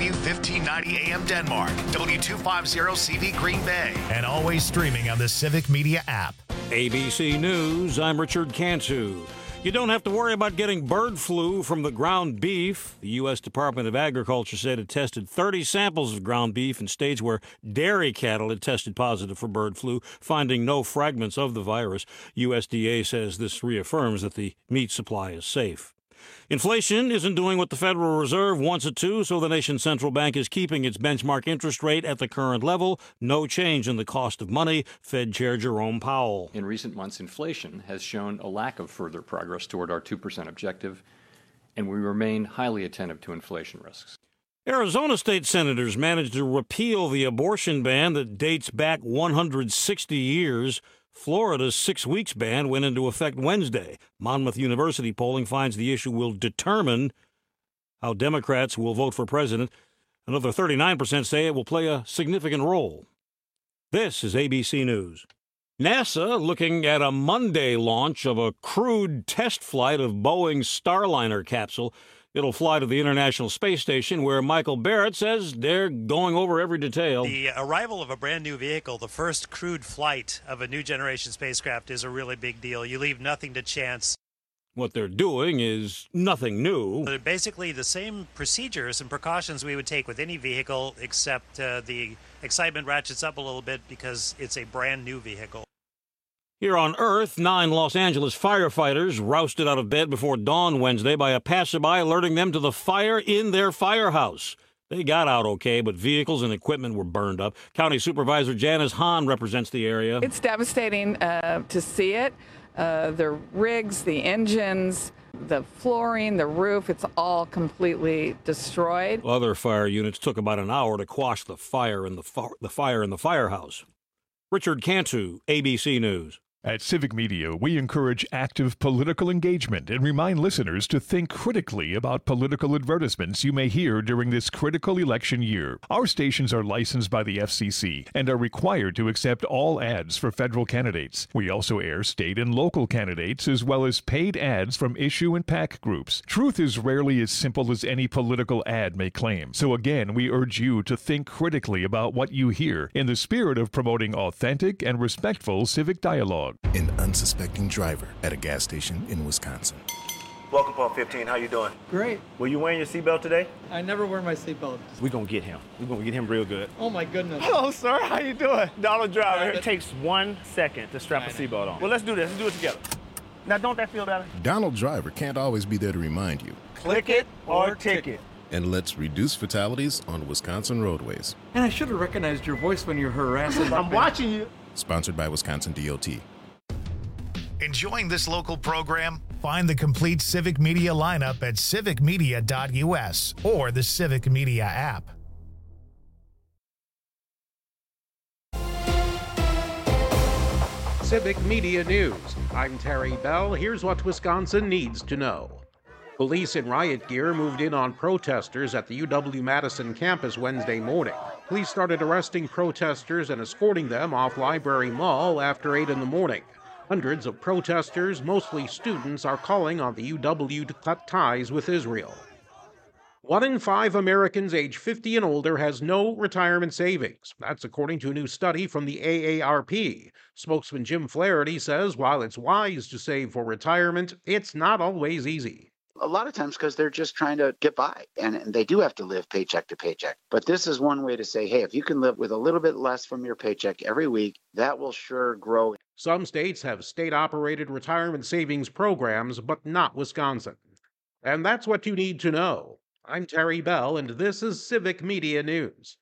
W1590 AM Denmark, W250CV Green Bay, and always streaming on the Civic Media app. ABC News, I'm Richard Cantu. You don't have to worry about getting bird flu from the ground beef. The U.S. Department of Agriculture said it tested 30 samples of ground beef in states where dairy cattle had tested positive for bird flu, finding no fragments of the virus. USDA says this reaffirms that the meat supply is safe. Inflation isn't doing what the Federal Reserve wants it to, so the nation's central bank is keeping its benchmark interest rate at the current level. No change in the cost of money, Fed Chair Jerome Powell. In recent months, inflation has shown a lack of further progress toward our 2% objective, and we remain highly attentive to inflation risks. Arizona state senators managed to repeal the abortion ban that dates back 160 years. Florida's 6 weeks ban went into effect Wednesday. Monmouth University polling finds the issue will determine how Democrats will vote for president. Another 39% say it will play a significant role. This is ABC News. NASA looking at a Monday launch of a crewed test flight of Boeing's Starliner capsule. It'll fly to the International Space Station, where Michael Barrett says they're going over every detail. The arrival of a brand new vehicle, the first crewed flight of a new generation spacecraft, is a really big deal. You leave nothing to chance. What they're doing is nothing new. They're basically the same procedures and precautions we would take with any vehicle, except the excitement ratchets up a little bit because it's a brand new vehicle. Here on Earth, 9 Los Angeles firefighters rousted out of bed before dawn Wednesday by a passerby alerting them to the fire in their firehouse. They got out okay, but vehicles and equipment were burned up. County Supervisor Janice Hahn represents the area. It's devastating to see it. The rigs, the engines, the flooring, the roof, it's all completely destroyed. Other fire units took about an hour to quash the fire in the firehouse. Richard Cantu, ABC News. At Civic Media, we encourage active political engagement and remind listeners to think critically about political advertisements you may hear during this critical election year. Our stations are licensed by the FCC and are required to accept all ads for federal candidates. We also air state and local candidates as well as paid ads from issue and PAC groups. Truth is rarely as simple as any political ad may claim. So again, we urge you to think critically about what you hear in the spirit of promoting authentic and respectful civic dialogue. An unsuspecting driver at a gas station in Wisconsin. Welcome, Pump 15. How you doing? Great. Were you wearing your seatbelt today? I never wear my seatbelt. We're going to get him. We're going to get him real good. Oh, my goodness. Hello, sir. How you doing? Donald Driver. It takes 1 second to strap a seatbelt on. Well, let's do this. Let's do it together. Now, don't that feel better? Donald Driver can't always be there to remind you. Click it or ticket. And let's reduce fatalities on Wisconsin roadways. And I should have recognized your voice when you're harassing. I'm watching you. Sponsored by Wisconsin DOT. Enjoying this local program? Find the complete Civic Media lineup at civicmedia.us or the Civic Media app. Civic Media News. I'm Terry Bell. Here's what Wisconsin needs to know. Police in riot gear moved in on protesters at the UW-Madison campus Wednesday morning. Police started arresting protesters and escorting them off Library Mall after 8 in the morning. Hundreds of protesters, mostly students, are calling on the UW to cut ties with Israel. 1 in 5 Americans age 50 and older has no retirement savings. That's according to a new study from the AARP. Spokesman Jim Flaherty says while it's wise to save for retirement, it's not always easy. A lot of times because they're just trying to get by, and they do have to live paycheck to paycheck. But this is one way to say, hey, if you can live with a little bit less from your paycheck every week, that will sure grow. Some states have state-operated retirement savings programs, but not Wisconsin. And that's what you need to know. I'm Terry Bell, and this is Civic Media News.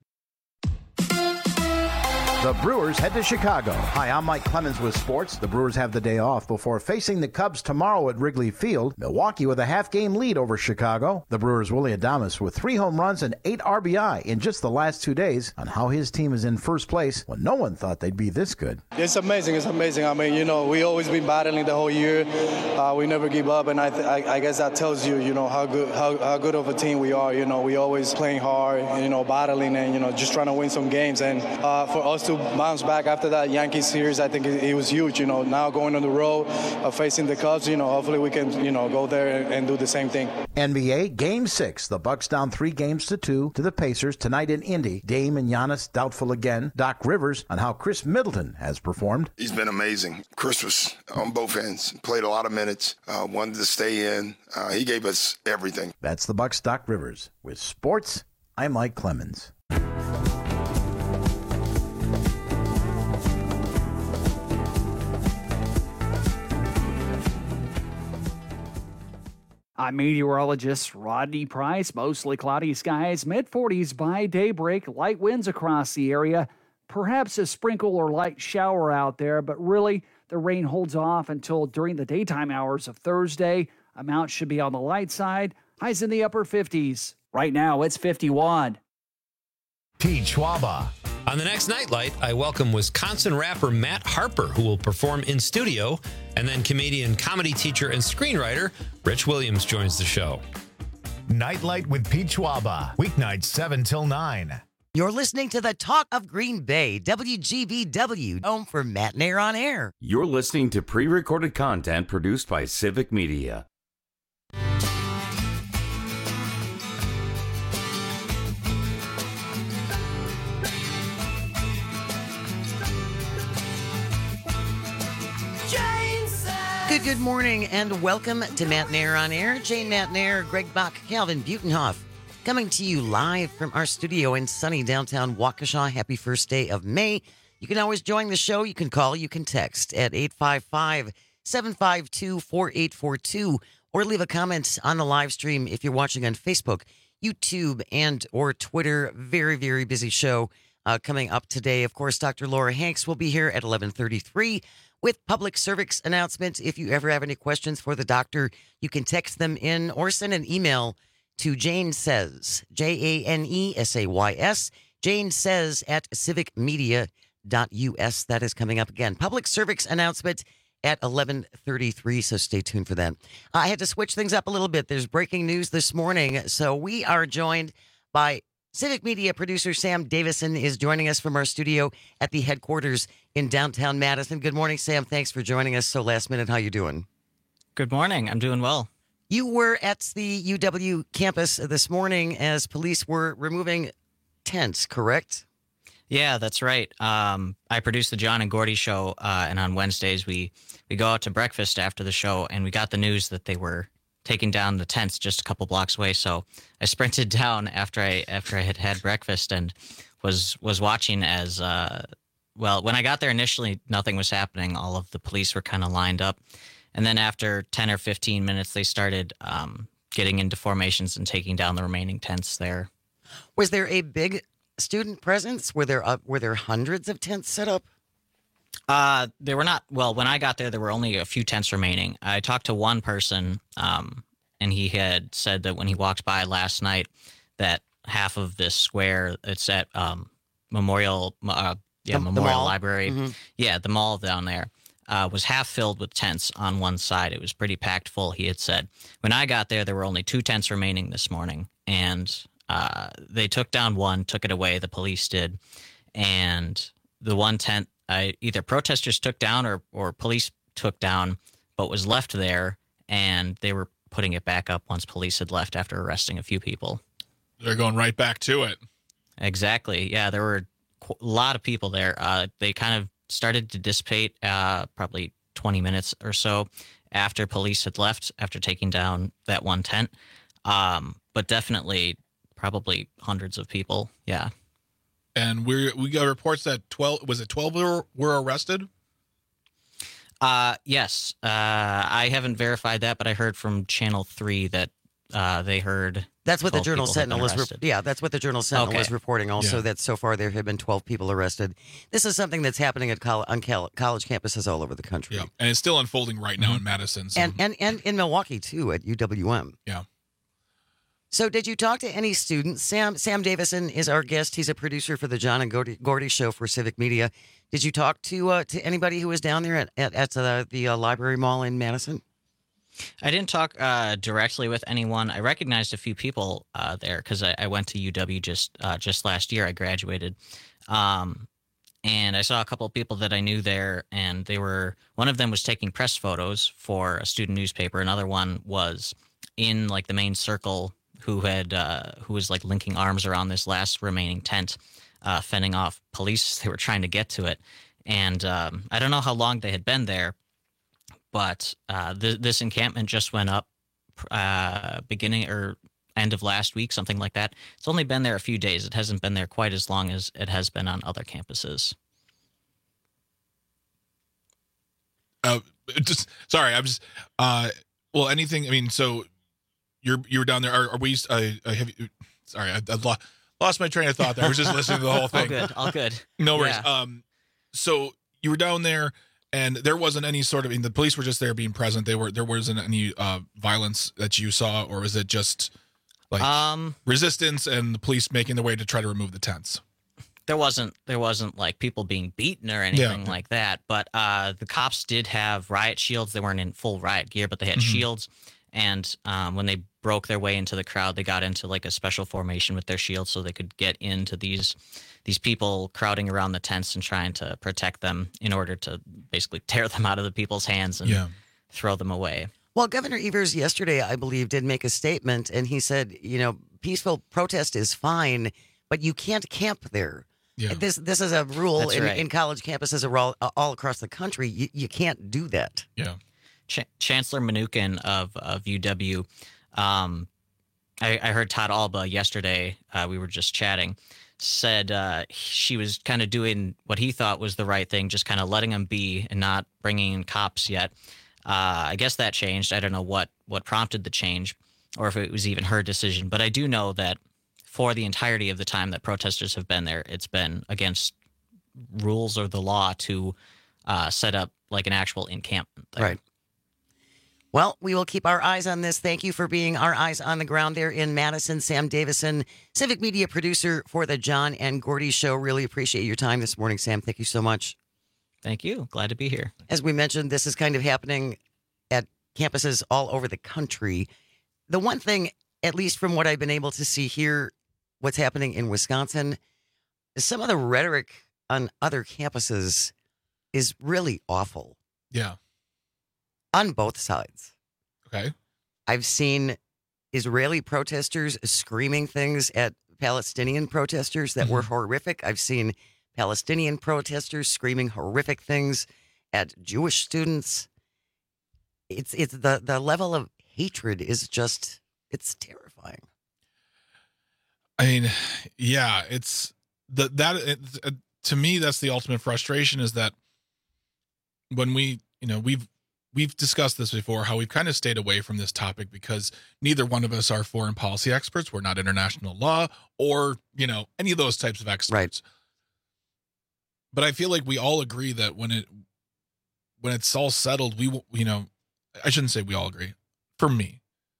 The Brewers head to Chicago. Hi, I'm Mike Clemens with sports. The Brewers have the day off before facing the Cubs tomorrow at Wrigley Field. Milwaukee with a half-game lead over Chicago. The Brewers' Willy Adames with 3 home runs and 8 RBI in just the last 2 days on how his team is in first place when no one thought they'd be this good. It's amazing. It's amazing. I mean, we always been battling the whole year. We never give up, and I guess that tells you, how good of a team we are. We always playing hard, battling and, just trying to win some games. And for us to to bounce back after that Yankees series. I think it was huge. Now going on the road, facing the Cubs. Hopefully we can go there and do the same thing. NBA Game 6. The Bucks down 3-2 to the Pacers tonight in Indy. Dame and Giannis doubtful again. Doc Rivers on how Chris Middleton has performed. He's been amazing. Chris was on both ends. Played a lot of minutes. Wanted to stay in. He gave us everything. That's the Bucks' Doc Rivers. With sports, I'm Mike Clemens. I'm meteorologist Rodney Price. Mostly cloudy skies, mid-40s by daybreak, light winds across the area. Perhaps a sprinkle or light shower out there, but really the rain holds off until during the daytime hours of Thursday. Amounts should be on the light side, highs in the upper 50s. Right now it's 51. Pete Schwaba. On the next Nightlight, I welcome Wisconsin rapper Matt Harper, who will perform in studio, and then comedian, comedy teacher, and screenwriter Rich Williams joins the show. Nightlight with Pete Schwaba, weeknights 7 till 9. You're listening to the Talk of Green Bay, WGBW, home for Matt Nair on Air. You're listening to pre-recorded content produced by Civic Media. Good morning, and welcome to Matt Nair on Air. Jane Matt Nair, Greg Bach, Calvin Butenhoff, coming to you live from our studio in sunny downtown Waukesha. Happy first day of May. You can always join the show. You can call, you can text at 855-752-4842, or leave a comment on the live stream if you're watching on Facebook, YouTube, and or Twitter. Very, very busy show coming up today. Of course, Dr. Laura Hanks will be here at 11:33 with public service announcements. If you ever have any questions for the doctor, you can text them in or send an email to Jane Says, JANESAYS, Jane Says at civicmedia.us. That is coming up again. Public service announcement at 11:33, so stay tuned for that. I had to switch things up a little bit. There's breaking news this morning, so we are joined by Civic Media producer Sam Davison is joining us from our studio at the headquarters in downtown Madison. Good morning, Sam. Thanks for joining us so last minute. How you doing? Good morning. I'm doing well. You were at the UW campus this morning as police were removing tents, correct? Yeah, that's right. I produce the John and Gordy show, and on Wednesdays we go out to breakfast after the show, and we got the news that they were taking down the tents just a couple blocks away. So I sprinted down after I had breakfast and was watching as well. When I got there initially, nothing was happening. All of the police were kind of lined up, and then after 10 or 15 minutes, they started getting into formations and taking down the remaining tents there. Was there a big student presence? Were there hundreds of tents set up? They were not. Well, when I got there were only a few tents remaining. I talked to one person, and he had said that when he walked by last night, that half of this square, it's at Memorial Library. Mm-hmm. Yeah, the mall down there was half filled with tents on one side. It was pretty packed full. He had said when I got there were only 2 tents remaining this morning, and they took down one, took it away. The police did, and the one tent. Either protesters took down or police took down, but was left there, and they were putting it back up once police had left after arresting a few people. They're going right back to it. Exactly. Yeah, there were a lot of people there. They kind of started to dissipate probably 20 minutes or so after police had left, after taking down that one tent. But definitely probably hundreds of people. Yeah. And we got reports that 12 were arrested? Yes. I haven't verified that, but I heard from Channel 3 that they heard. That's what the Journal Sentinel was. That's what the Journal Sentinel was reporting. Also, that so far there have been 12 people arrested. This is something that's happening at college campuses all over the country. Yeah, and it's still unfolding right now in Madison. So. And in Milwaukee too, at UWM. Yeah. So did you talk to any students? Sam Davison is our guest. He's a producer for the John and Gordy show for Civic Media. Did you talk to anybody who was down there at the Library Mall in Madison? I didn't talk directly with anyone. I recognized a few people there because I went to UW just last year. I graduated. And I saw a couple of people that I knew there, and one of them was taking press photos for a student newspaper. Another one was in like the main circle who was like linking arms around this last remaining tent, fending off police. They were trying to get to it. And I don't know how long they had been there, but this encampment just went up beginning or end of last week, something like that. It's only been there a few days. It hasn't been there quite as long as it has been on other campuses. Well, anything. I mean, so you were down there. Are we? Have you? Sorry, I lost my train of thought there. I was just listening to the whole thing. All good. No worries. Yeah. So you were down there, and there wasn't any sort of. I mean, the police were just there being present. There wasn't any violence that you saw, or was it just like resistance and the police making their way to try to remove the tents? There wasn't like people being beaten or anything like that. But the cops did have riot shields. They weren't in full riot gear, but they had shields. And when they broke their way into the crowd, they got into like a special formation with their shields so they could get into these people crowding around the tents and trying to protect them in order to basically tear them out of the people's hands and throw them away. Well, Governor Evers yesterday, I believe, did make a statement, and he said, peaceful protest is fine, but you can't camp there. Yeah. This is a rule in college campuses all across the country. You can't do that. Yeah. Chancellor Mnuchin of UW, I heard Todd Alba yesterday, we were just chatting, said she was kind of doing what he thought was the right thing, just kind of letting them be and not bringing in cops yet. I guess that changed. I don't know what prompted the change or if it was even her decision, but I do know that for the entirety of the time that protesters have been there, it's been against rules or the law to set up like an actual encampment there. Right. Well, we will keep our eyes on this. Thank you for being our eyes on the ground there in Madison. Sam Davison, Civic Media producer for the John and Gordy Show. Really appreciate your time this morning, Sam. Thank you so much. Thank you. Glad to be here. As we mentioned, this is kind of happening at campuses all over the country. The one thing, at least from what I've been able to see here, what's happening in Wisconsin, some of the rhetoric on other campuses is really awful. Yeah. On both sides. Okay. I've seen Israeli protesters screaming things at Palestinian protesters that were horrific. I've seen Palestinian protesters screaming horrific things at Jewish students. It's the level of hatred is just, it's terrifying. I mean, yeah, it's to me, that's the ultimate frustration is that when we've discussed this before, how we've kind of stayed away from this topic because neither one of us are foreign policy experts. We're not international law or, any of those types of experts. Right. But I feel like we all agree that when it's all settled, I shouldn't say we all agree. For me,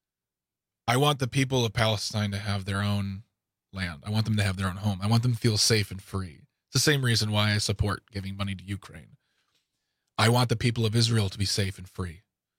I want the people of Palestine to have their own land. I want them to have their own home. I want them to feel safe and free. It's the same reason why I support giving money to Ukraine. I want the people of Israel to be safe and free.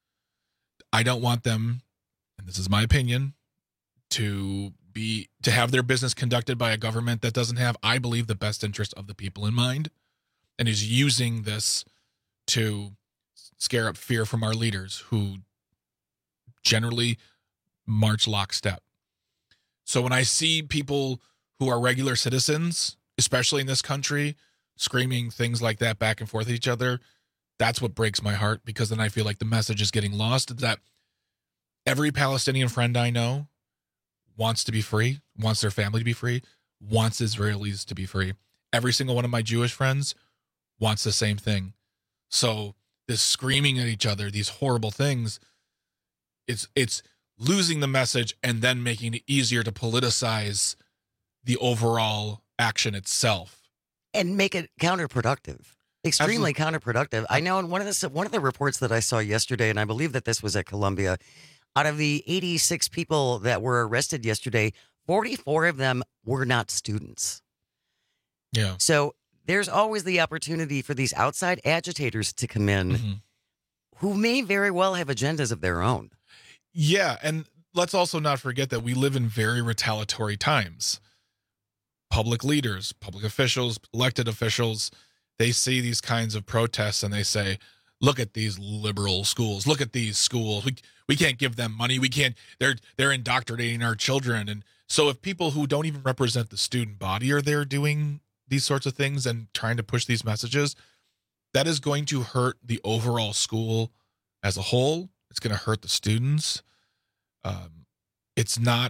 I don't want them, and this is my opinion, to have their business conducted by a government that doesn't have, I believe, the best interest of the people in mind and is using this to scare up fear from our leaders who generally march lockstep. So when I see people who are regular citizens, especially in this country, screaming things like that back and forth at each other, that's what breaks my heart, because then I feel like the message is getting lost, that every Palestinian friend I know wants to be free, wants their family to be free, wants Israelis to be free. Every single one of my Jewish friends wants the same thing. So this screaming at each other, these horrible things, it's losing the message and then making it easier to politicize the overall action itself. And make it counterproductive. Extremely counterproductive. I know in one of the reports that I saw yesterday, and I believe that this was at Columbia, out of the 86 people that were arrested yesterday, 44 of them were not students. Yeah. So there's always the opportunity for these outside agitators to come in who may very well have agendas of their own. Yeah, and let's also not forget that we live in very retaliatory times. Public leaders, public officials, elected officials, they see these kinds of protests and they say, look at these liberal schools. Look at these schools. We can't give them money. We can't. They're indoctrinating our children. And so if people who don't even represent the student body are there doing these sorts of things and trying to push these messages, that is going to hurt the overall school as a whole. It's going to hurt the students. It's not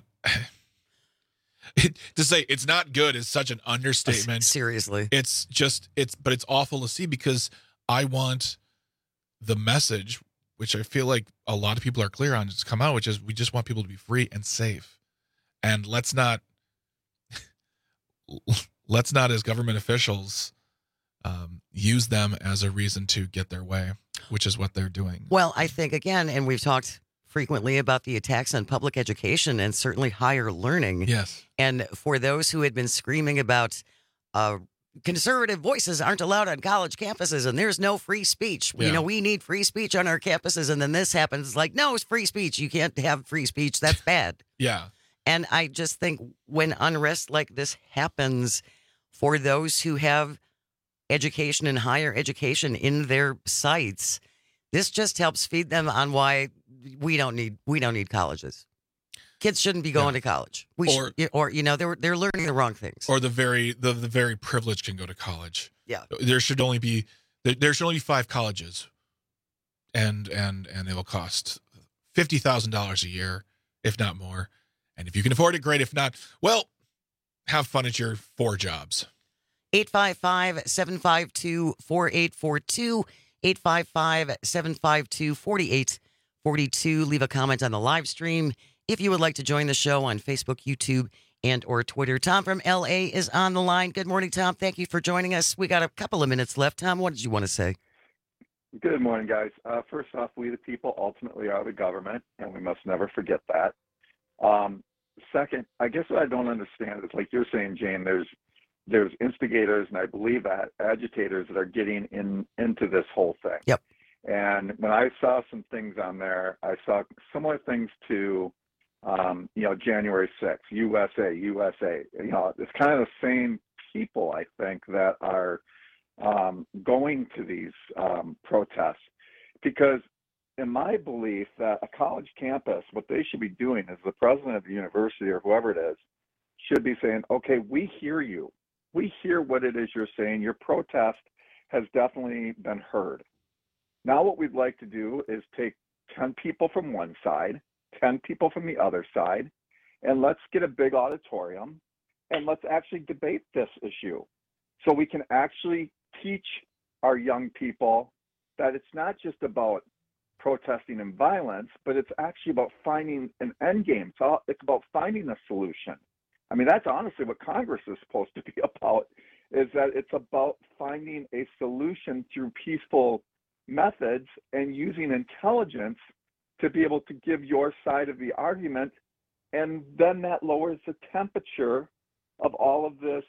to say it's not good is such an understatement. Seriously. But it's awful to see, because I want the message, which I feel like a lot of people are clear on, to come out, which is we just want people to be free and safe. And let's not as government officials use them as a reason to get their way, which is what they're doing. Well, I think, again, and we've talked frequently about the attacks on public education and certainly higher learning. Yes. And for those who had been screaming about conservative voices aren't allowed on college campuses and there's no free speech. Yeah. You know, we need free speech on our campuses. And then this happens. It's like, no, it's free speech. You can't have free speech. That's bad. Yeah. And I just think when unrest like this happens, for those who have education and higher education in their sights, this just helps feed them on why we don't need colleges. Kids shouldn't be going to college. They're learning the wrong things. Or the very privileged can go to college. Yeah. There should only be 5 colleges, and they will cost $50,000 a year, if not more. And if you can afford it, great. If not, well, have fun at your 4 jobs. 855-752-4842, 855-752-4842. Leave a comment on the live stream if you would like to join the show on Facebook, YouTube, and or Twitter. Tom from LA is on the line. Good morning, Tom. Thank you for joining us. We got a couple of minutes left. Tom, what did you want to say? Good morning, guys. First off, we the people ultimately are the government, and we must never forget that. Second, I guess what I don't understand is, like you're saying, Jane, there's instigators, and I believe that agitators that are getting into this whole thing. Yep. And when I saw some things on there, I saw similar things to, January 6th, USA. It's kind of the same people, I think, that are going to these protests. Because in my belief that a college campus, what they should be doing is the president of the university or whoever it is should be saying, okay, we hear you. We hear what it is you're saying. Your protest has definitely been heard. Now what we'd like to do is take 10 people from one side, 10 people from the other side, and let's get a big auditorium and let's actually debate this issue so we can actually teach our young people that it's not just about protesting and violence, but it's actually about finding an end game. So it's about finding a solution. I mean, that's honestly what Congress is supposed to be about, is that it's about finding a solution through peaceful methods and using intelligence to be able to give your side of the argument. And then that lowers the temperature of all of this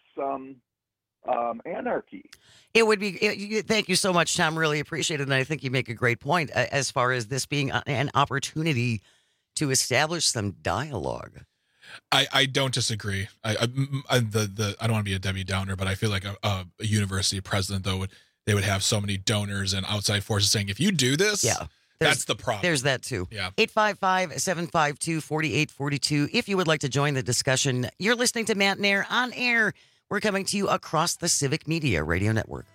anarchy. It would be. Thank you so much, Tom. Really appreciate it. And I think you make a great point as far as this being an opportunity to establish some dialogue. I don't disagree. I don't want to be a Debbie Downer, but I feel like a university president, though, they would have so many donors and outside forces saying, if you do this, that's the problem. There's that too. Yeah. 855-752-4842. If you would like to join the discussion, you're listening to Matt and Air on air. We're coming to you across the Civic Media Radio Network.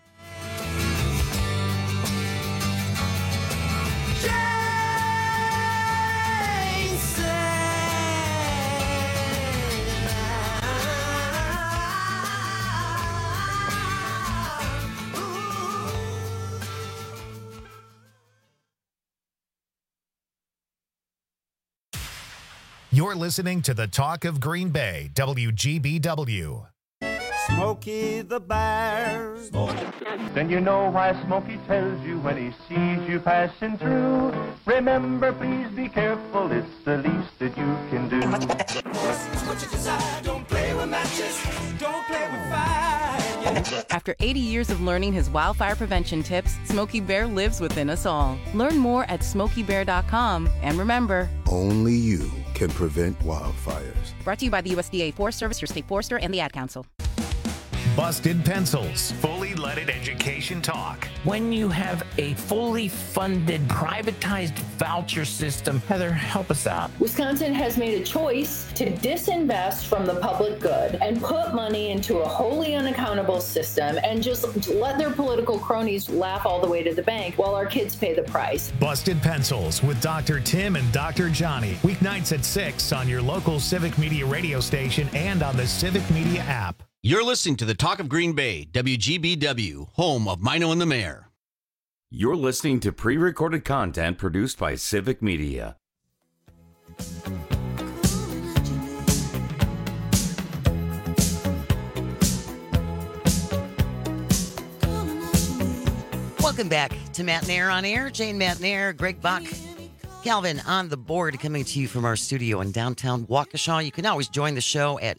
You're listening to the Talk of Green Bay, WGBW. Smokey the Bear. Then you know why Smokey tells you when he sees you passing through. Remember, please be careful, it's the least that you can do. What you desire, don't play with matches, don't play with fire. After 80 years of learning his wildfire prevention tips, Smokey Bear lives within us all. Learn more at SmokeyBear.com, and remember, only you can prevent wildfires. Brought to you by the USDA Forest Service, your state forester, and the Ad Council. Busted Pencils, fully leaded education talk. When you have a fully funded, privatized voucher system, Heather, help us out. Wisconsin has made a choice to disinvest from the public good and put money into a wholly unaccountable system and just let their political cronies laugh all the way to the bank while our kids pay the price. Busted Pencils with Dr. Tim and Dr. Johnny. Weeknights at 6 on your local Civic Media radio station and on the Civic Media app. You're listening to the Talk of Green Bay, WGBW, home of Mino and the Mayor. You're listening to pre-recorded content produced by Civic Media. Welcome back to Matt Nair on Air. Jane Matt Nair, Greg Buck, Calvin on the board, coming to you from our studio in downtown Waukesha. You can always join the show at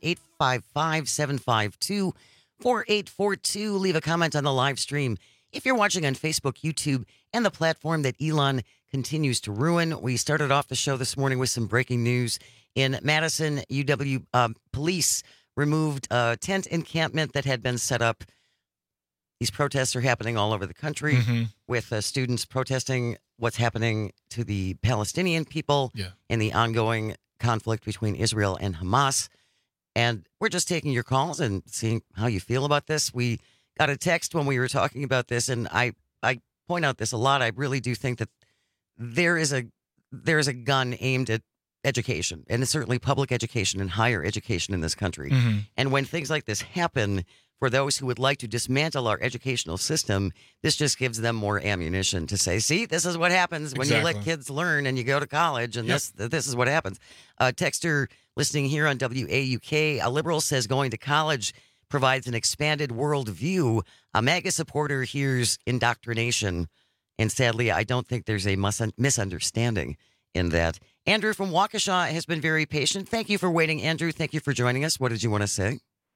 855-752-4842. Leave a comment on the live stream if you're watching on Facebook, YouTube, and the platform that Elon continues to ruin. We started off the show this morning with some breaking news. In Madison, UW police removed a tent encampment that had been set up. These protests are happening all over the country with students protesting what's happening to the Palestinian people in the ongoing conflict between Israel and Hamas. And we're just taking your calls and seeing how you feel about this. We got a text when we were talking about this, and I point out this a lot. I really do think that there is a gun aimed at education, and it's certainly public education and higher education in this country. And when things like this happen, for those who would like to dismantle our educational system, this just gives them more ammunition to say, see, this is what happens when you let kids learn and you go to college, and this is what happens. Texter listening here on WAUK, a liberal says going to college provides an expanded worldview. A MAGA supporter hears indoctrination, and sadly, I don't think there's a misunderstanding in that. Andrew from Waukesha has been very patient. Thank you for waiting, Andrew. Thank you for joining us. What did you want to say?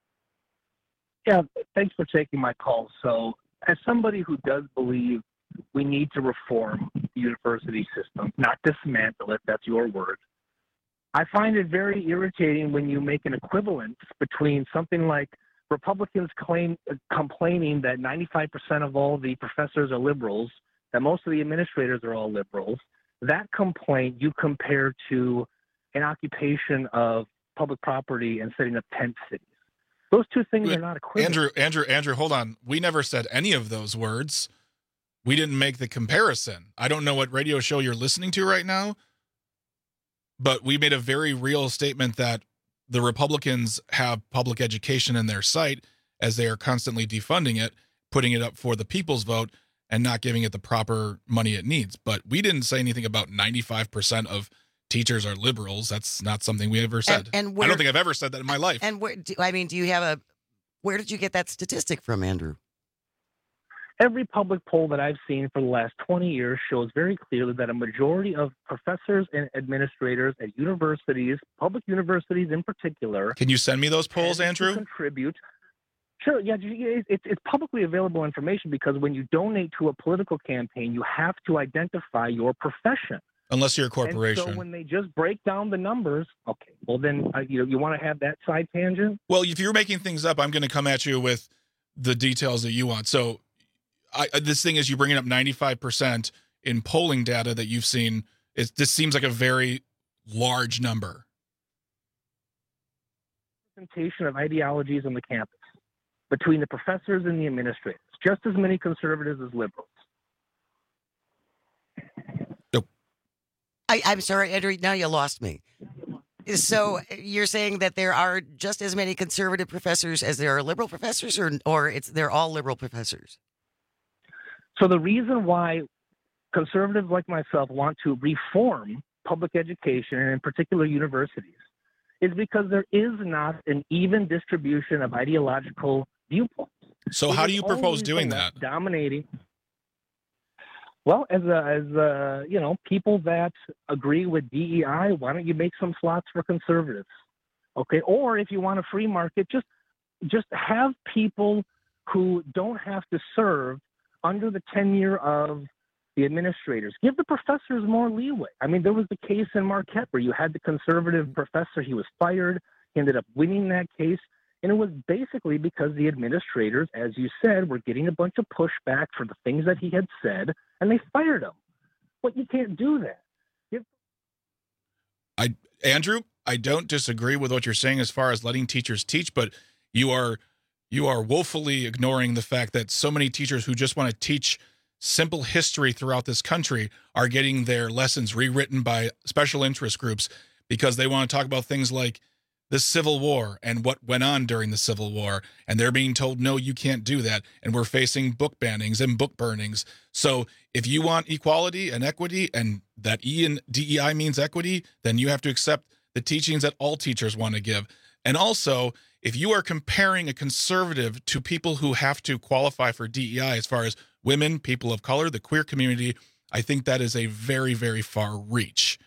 Yeah, thanks for taking my call. So, as somebody who does believe we need to reform the university system, not dismantle it, that's your word, I find it very irritating when you make an equivalence between something like Republicans complaining that 95% of all the professors are liberals, that most of the administrators are all liberals. That complaint you compare to an occupation of public property and setting up tent cities. Those two things are not equivalent. Andrew, hold on. We never said any of those words. We didn't make the comparison. I don't know what radio show you're listening to right now, but we made a very real statement that the Republicans have public education in their sight as they are constantly defunding it, putting it up for the people's vote, and not giving it the proper money it needs. But we didn't say anything about 95% of teachers are liberals. That's not something we ever said. And I don't think I've ever said that in my life. And where did you get that statistic from, Andrew? Every public poll that I've seen for the last 20 years shows very clearly that a majority of professors and administrators at universities, public universities in particular. Can you send me those polls, Andrew? Contribute. Sure, yeah, it's publicly available information because when you donate to a political campaign, you have to identify your profession. Unless you're a corporation. And so when they just break down the numbers, okay, well then you want to have that side tangent? Well, if you're making things up, I'm going to come at you with the details that you want. So this thing is you bringing up 95% in polling data that you've seen. This seems like a very large number. Representation of ideologies on the campus between the professors and the administrators. Just as many conservatives as liberals. I'm sorry, Andrew, now you lost me. So you're saying that there are just as many conservative professors as there are liberal professors, or they're all liberal professors? So the reason why conservatives like myself want to reform public education, and in particular universities, is because there is not an even distribution of ideological viewpoints. So how do you propose doing that? Dominating. Well, as people that agree with DEI, why don't you make some slots for conservatives? Okay, or if you want a free market, just have people who don't have to serve under the tenure of the administrators. Give the professors more leeway. I mean, there was the case in Marquette where you had the conservative professor. He was fired. He ended up winning that case. And it was basically because the administrators, as you said, were getting a bunch of pushback for the things that he had said, and they fired him. But you can't do that. Andrew, I don't disagree with what you're saying as far as letting teachers teach, but you are woefully ignoring the fact that so many teachers who just want to teach simple history throughout this country are getting their lessons rewritten by special interest groups because they want to talk about things like the Civil War and what went on during the Civil War, and they're being told, no, you can't do that, and we're facing book bannings and book burnings. So if you want equality and equity, and that E in DEI means equity, then you have to accept the teachings that all teachers want to give. And also, if you are comparing a conservative to people who have to qualify for DEI as far as women, people of color, the queer community, I think that is a very, very far reach.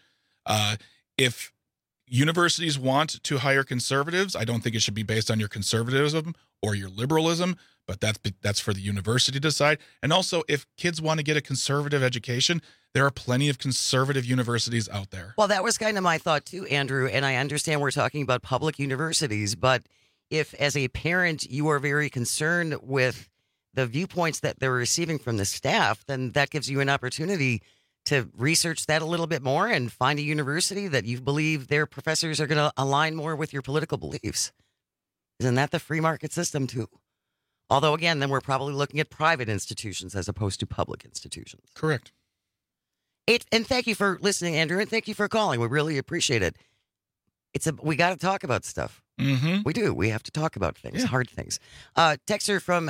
If universities want to hire conservatives, I don't think it should be based on your conservatism or your liberalism, but that's for the university to decide. And also, if kids want to get a conservative education, there are plenty of conservative universities out there. Well, that was kind of my thought too, Andrew, and I understand we're talking about public universities, but if as a parent you are very concerned with the viewpoints that they're receiving from the staff, then that gives you an opportunity to research that a little bit more and find a university that you believe their professors are going to align more with your political beliefs. Isn't that the free market system too? Although, again, then we're probably looking at private institutions as opposed to public institutions. Correct. And thank you for listening, Andrew, and thank you for calling. We really appreciate it. We got to talk about stuff. Mm-hmm. We do. We have to talk about things, hard things. Texter from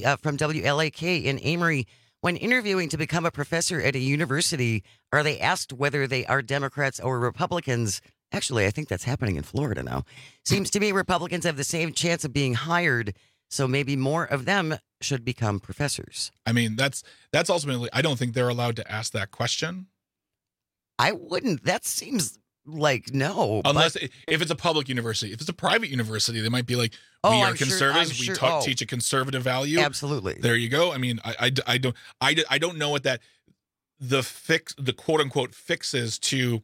WLAK in Amory. When interviewing to become a professor at a university, are they asked whether they are Democrats or Republicans? Actually, I think that's happening in Florida now. Seems to me Republicans have the same chance of being hired, so maybe more of them should become professors. I mean, that's ultimately, I don't think they're allowed to ask that question. I wouldn't. That seems like no. Unless if it's a public university. If it's a private university, they might be like, we are conservatives. We teach a conservative value. Absolutely. There you go. I mean, I don't know what that the quote unquote fix is to,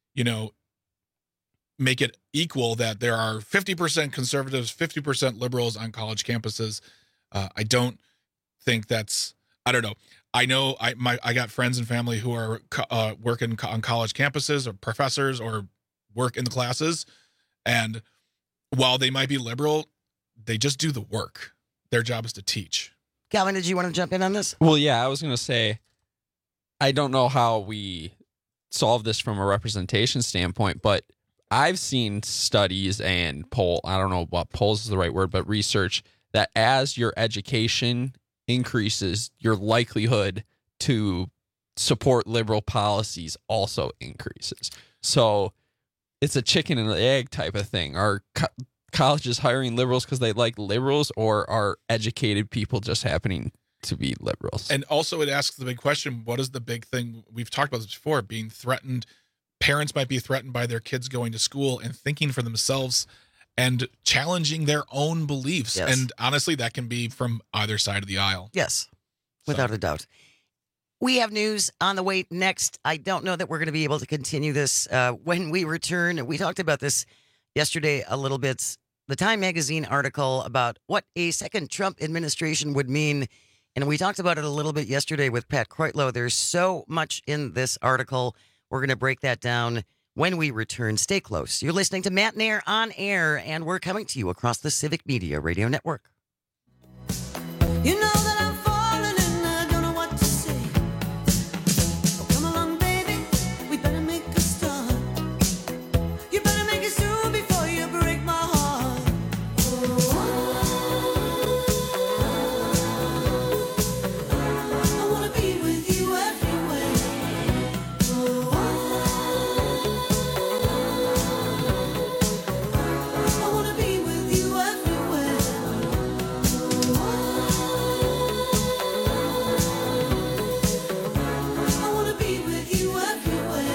make it equal that there are 50% conservatives, 50% liberals on college campuses. I don't think that's, I don't know. I know I got friends and family who are working on college campuses or professors or work in the classes. And while they might be liberal, they just do the work. Their job is to teach. Calvin, did you want to jump in on this? Well, yeah, I was going to say, I don't know how we solve this from a representation standpoint, but I've seen studies and I don't know what polls is the right word, but research that as your education increases, your likelihood to support liberal policies also increases. So it's a chicken and the egg type of thing. Are colleges hiring liberals because they like liberals, or are educated people just happening to be liberals? And also it asks the big question, what is the big thing? We've talked about this before, being threatened. Parents might be threatened by their kids going to school and thinking for themselves and challenging their own beliefs. Yes. And honestly, that can be from either side of the aisle. Yes, without a doubt. We have news on the way next. I don't know that we're going to be able to continue this when we return. We talked about this yesterday a little bit. The Time Magazine article about what a second Trump administration would mean. And we talked about it a little bit yesterday with Pat Kreutlow. There's so much in this article. We're going to break that down when we return. Stay close. You're listening to Matt and Air on air, and we're coming to you across the Civic Media Radio Network. You know that I'm falling and I don't know what to say. Oh, come along, baby, we better make a start. You better make it soon before you break my heart. I wanna be with you everywhere. I wanna be with you everywhere. I wanna be with you everywhere.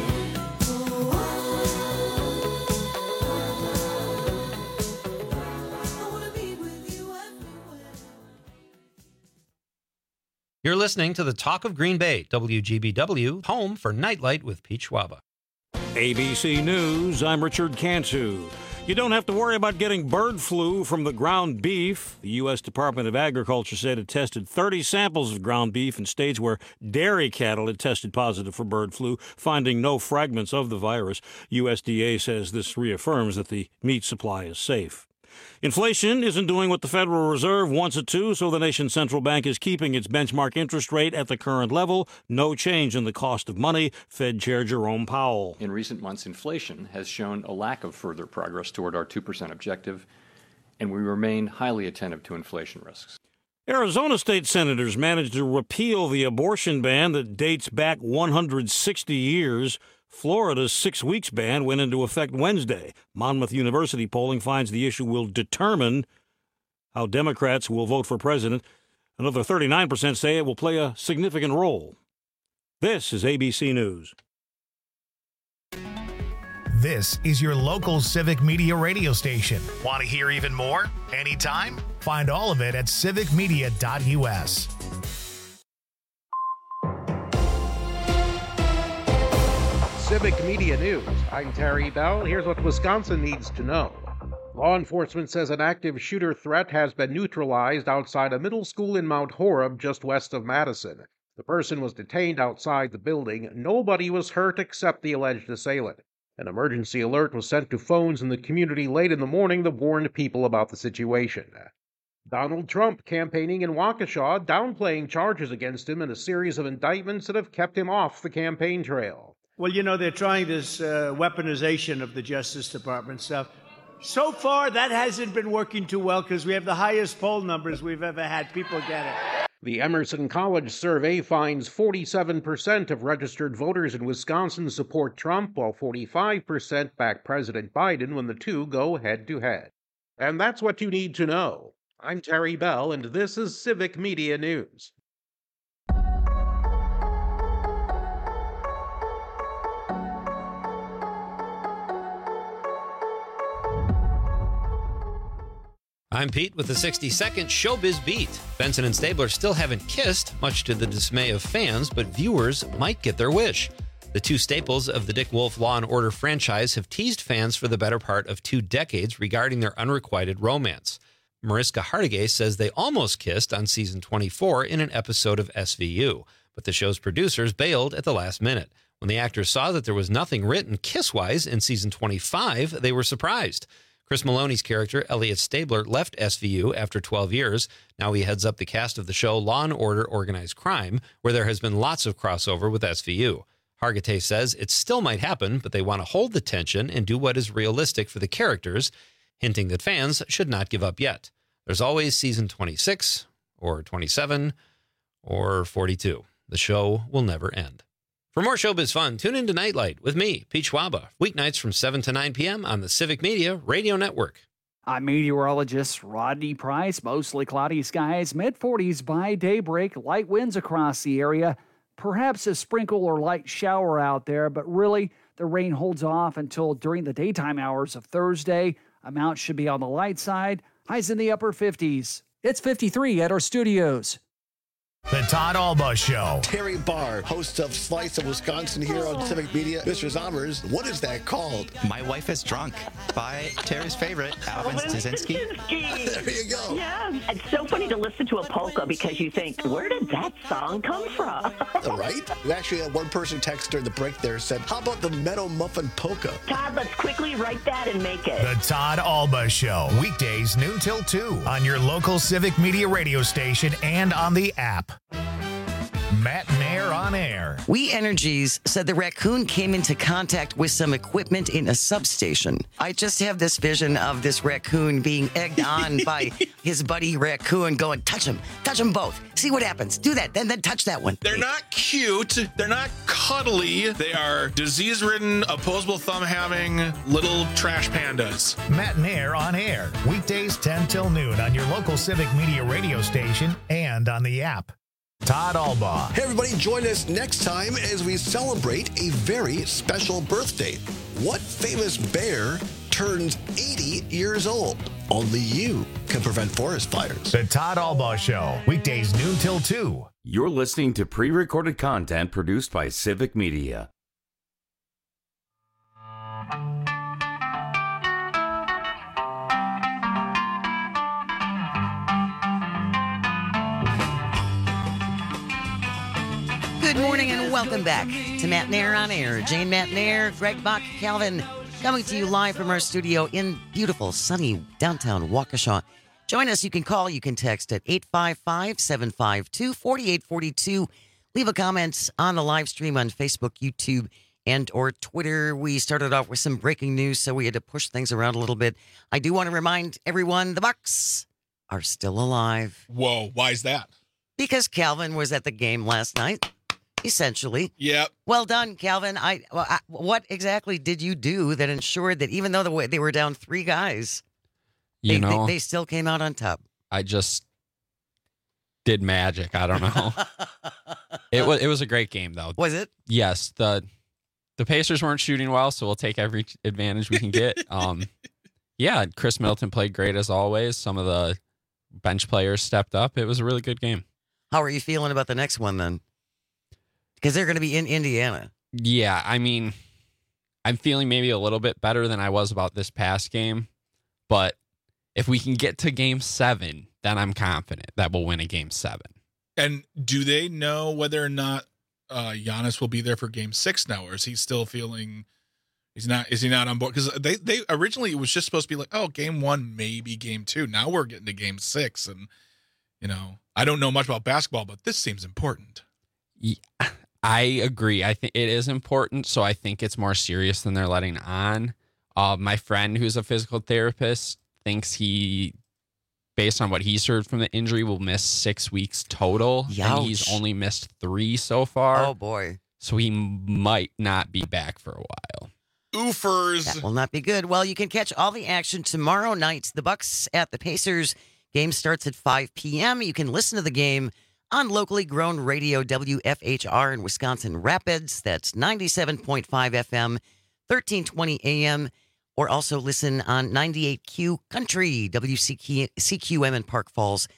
I wanna be with you everywhere. You're listening to the Talk of Green Bay, WGBW, home for Nightlight with Pete Schwaba. ABC News, I'm Richard Cantu. You don't have to worry about getting bird flu from the ground beef. The U.S. Department of Agriculture said it tested 30 samples of ground beef in states where dairy cattle had tested positive for bird flu, finding no fragments of the virus. USDA says this reaffirms that the meat supply is safe. Inflation isn't doing what the Federal Reserve wants it to, so the nation's central bank is keeping its benchmark interest rate at the current level. No change in the cost of money, Fed Chair Jerome Powell. In recent months, inflation has shown a lack of further progress toward our 2% objective, and we remain highly attentive to inflation risks. Arizona state senators managed to repeal the abortion ban that dates back 160 years. Florida's 6 weeks ban went into effect Wednesday. Monmouth University polling finds the issue will determine how Democrats will vote for president. Another 39% say it will play a significant role. This is ABC News. This is your local Civic Media radio station. Want to hear even more? Anytime? Find all of it at civicmedia.us. Civic Media News. I'm Terry Bell. Here's what Wisconsin needs to know. Law enforcement says an active shooter threat has been neutralized outside a middle school in Mount Horeb, just west of Madison. The person was detained outside the building. Nobody was hurt except the alleged assailant. An emergency alert was sent to phones in the community late in the morning that warned people about the situation. Donald Trump campaigning in Waukesha, downplaying charges against him in a series of indictments that have kept him off the campaign trail. Well, you know, they're trying this weaponization of the Justice Department stuff. So far, that hasn't been working too well because we have the highest poll numbers we've ever had. People get it. The Emerson College survey finds 47% of registered voters in Wisconsin support Trump, while 45% back President Biden when the two go head-to-head. And that's what you need to know. I'm Terry Bell, and this is Civic Media News. I'm Pete with the 60-second Showbiz Beat. Benson and Stabler still haven't kissed, much to the dismay of fans, but viewers might get their wish. The two staples of the Dick Wolf Law & Order franchise have teased fans for the better part of 2 decades regarding their unrequited romance. Mariska Hargitay says they almost kissed on season 24 in an episode of SVU, but the show's producers bailed at the last minute. When the actors saw that there was nothing written kiss-wise in season 25, they were surprised. Chris Maloney's character, Elliot Stabler, left SVU after 12 years. Now he heads up the cast of the show Law & Order Organized Crime, where there has been lots of crossover with SVU. Hargitay says it still might happen, but they want to hold the tension and do what is realistic for the characters, hinting that fans should not give up yet. There's always season 26, or 27, or 42. The show will never end. For more showbiz fun, tune into Nightlight with me, Pete Schwaba, weeknights from 7 to 9 p.m. on the Civic Media Radio Network. I'm meteorologist Rodney Price. Mostly cloudy skies, mid-40s by daybreak, light winds across the area. Perhaps a sprinkle or light shower out there, but really the rain holds off until during the daytime hours of Thursday. Amounts should be on the light side. Highs in the upper 50s. It's 53 at our studios. The Todd Alba Show. Terry Barr, host of Slice of Wisconsin here on Civic Media. Mr. Zommers, what is that called? My Wife is Drunk by Terry's favorite, Alvin Staszynski. There you go. Yeah, it's so funny to listen to a polka because you think, where did that song come from? Right? We actually had one person text during the break there said, how about the Meadow Muffin Polka? Todd, let's quickly write that and make it. The Todd Alba Show. Weekdays noon till 2 on your local Civic Media radio station and on the app. Matt Nair on air. We Energies said the raccoon came into contact with some equipment in a substation. I just have this vision of this raccoon being egged on by his buddy raccoon going, touch them both. See what happens. Do that, then touch that one. They're not cute. They're not cuddly. They are disease-ridden, opposable thumb-having little trash pandas. Matt Nair on air. Weekdays 10 till noon on your local Civic Media radio station and on the app. Todd Alba. Hey, everybody, join us next time as we celebrate a very special birthday. What famous bear turns 80 years old? Only you can prevent forest fires. The Todd Alba Show. Weekdays noon till 2. You're listening to pre-recorded content produced by Civic Media. Good morning and welcome back to Matt Nair on Air. Jane Matt Nair, Greg Bach, Calvin, coming to you live from our studio in beautiful, sunny downtown Waukesha. Join us. You can call, you can text at 855-752-4842. Leave a comment on the live stream on Facebook, YouTube, and or Twitter. We started off with some breaking news, so we had to push things around a little bit. I do want to remind everyone the Bucks are still alive. Whoa, why is that? Because Calvin was at the game last night, essentially. Yep. Well done, Calvin. What exactly did you do that ensured that even though they were down 3 guys, they still came out on top? I just did magic. I don't know. It was a great game, though. Was it? Yes. The Pacers weren't shooting well, so we'll take every advantage we can get. Yeah, Chris Middleton played great as always. Some of the bench players stepped up. It was a really good game. How are you feeling about the next one then? Because they're going to be in Indiana. Yeah, I mean, I'm feeling maybe a little bit better than I was about this past game. But if we can get to game 7, then I'm confident that we'll win a game 7. And do they know whether or not Giannis will be there for game 6 now, or is he still feeling is he not on board? Because they originally, it was just supposed to be like, oh, game 1, maybe game 2. Now we're getting to game 6. And, I don't know much about basketball, but this seems important. Yeah, I agree. I think it is important. So I think it's more serious than they're letting on. My friend who's a physical therapist thinks he, based on what he's heard from the injury, will miss 6 weeks total. Youch. And he's only missed 3 so far. Oh, boy. So he might not be back for a while. Oofers. That will not be good. Well, you can catch all the action tomorrow night. The Bucks at the Pacers. Game starts at 5 p.m. You can listen to the game on locally grown radio WFHR in Wisconsin Rapids. That's 97.5 FM, 1320 AM. Or also listen on 98Q Country, WCQM in Park Falls,